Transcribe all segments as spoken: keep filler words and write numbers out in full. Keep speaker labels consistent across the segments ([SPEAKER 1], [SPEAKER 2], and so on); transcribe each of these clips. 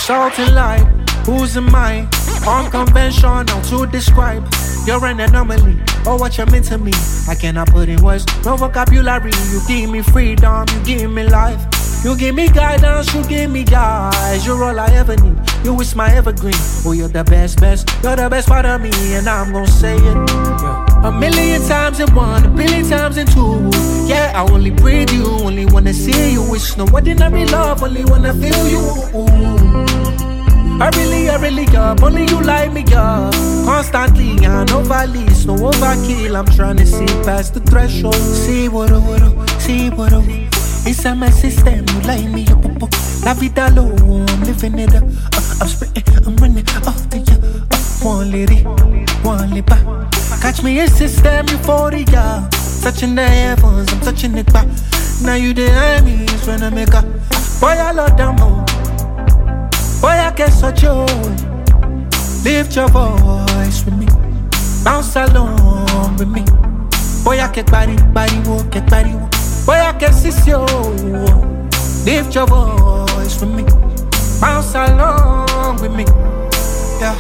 [SPEAKER 1] Salty light, who's am I? Unconventional to describe. You're an anomaly, oh what you're meant to me. I cannot put in words, no vocabulary. You give me freedom, you give me life. You give me guidance, you give me guys. You're all I ever need, you is my evergreen. Oh, you're the best, best, you're the best part of me. And I'm gonna say it, yeah. A million times in one, a billion times in two. Yeah, I only breathe you, only wanna see you. It's no ordinary love, only wanna feel you. Ooh. I really, I really up, only you light me up. Constantly, I no valleys, no overkill. I'm trying to see past the threshold. See what I would, see what I would. Inside my system, you light me up, up, up. La vida low, I'm living it up. uh, I'm spitting, I'm running off the ya. uh, One lady, one lip. Catch me in system, euphoria. Touching the heavens, I'm touching it back. Now you deny me, it's trying to make up. Boy, I love them more. Boy, I get so joy. Lift your voice with me. Bounce along with me. Boy, I get body, body walk, get body walk. Boy, I can see you. Lift your voice with me. Bounce along with me. Yeah.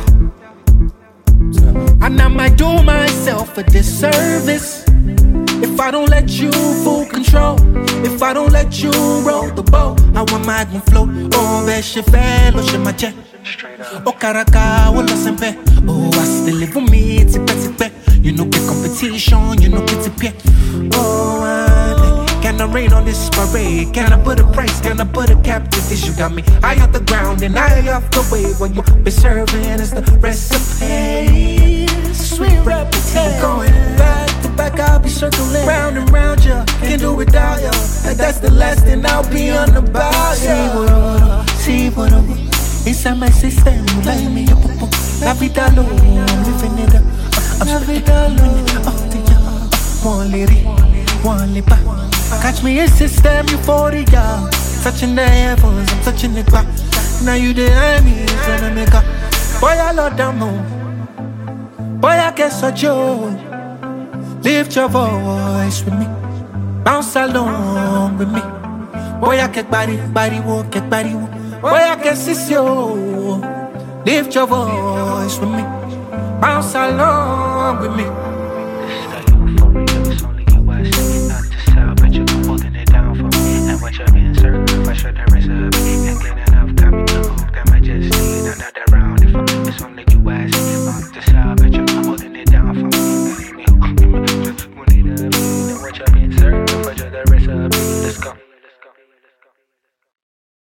[SPEAKER 1] And I might do myself a disservice if I don't let you full control. If I don't let you roll the boat, I want my gun float. Oh, beshe fell, oh, she my jet. Oh, Caracas, oh, la sempe. Oh, I still live with me, tipe, tipe. You know, get competition, you know, get it, oh, I can I rain on this parade? Can I put a price? Can I put a cap to this? You got me high off the ground and high off the wave. When you be serving is the recipe. Sweet reputation. Going back to back, I'll be circling round and round you. Can't do without you. And that's the last thing I'll be on the bow. See what I want, see what I want. Inside my system, you light me up, up, up. La vida low, I'm living it up. uh, I'm spitting, I'm running off the ya. uh, One lady, one lip. Catch me in system, euphoria. Touching the heavens, I'm touching it back. Now you deny me, trying to make up. Boy, I love them more. Boy, I get so joy. Lift your voice with me. Bounce along with me. Boy, I get body, body walk, get body walk. Boy, I can see you. Lift your voice with me. Bounce along with me.